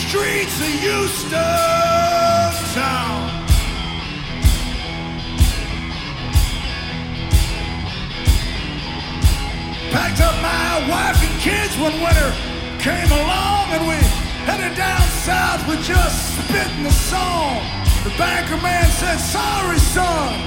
streets of Houston town. Packed up my wife and kids when winter came along, and we headed down south with just spitting the song. The banker man said, "Sorry, son,